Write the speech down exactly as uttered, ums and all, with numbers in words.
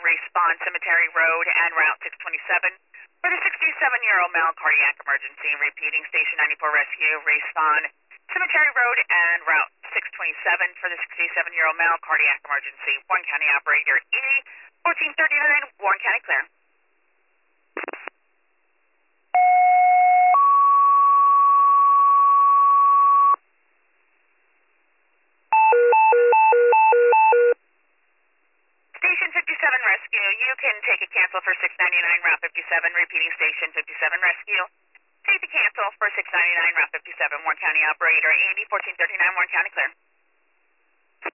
respond Cemetery Road and Route six twenty-seven for the sixty-seven-year-old male cardiac emergency. Repeating, Station ninety-four Rescue, respond Cemetery Road and Route six twenty-seven for the sixty-seven-year-old male cardiac emergency. Warren County operator E fourteen thirty-nine, Warren County clear. Station fifty-seven Rescue, you can take a cancel for six ninety-nine, Route fifty-seven. Repeating, Station fifty-seven Rescue. Take the cancel for six ninety-nine, Route fifty-seven, Warren County operator Andy, fourteen thirty-nine, Warren County clear.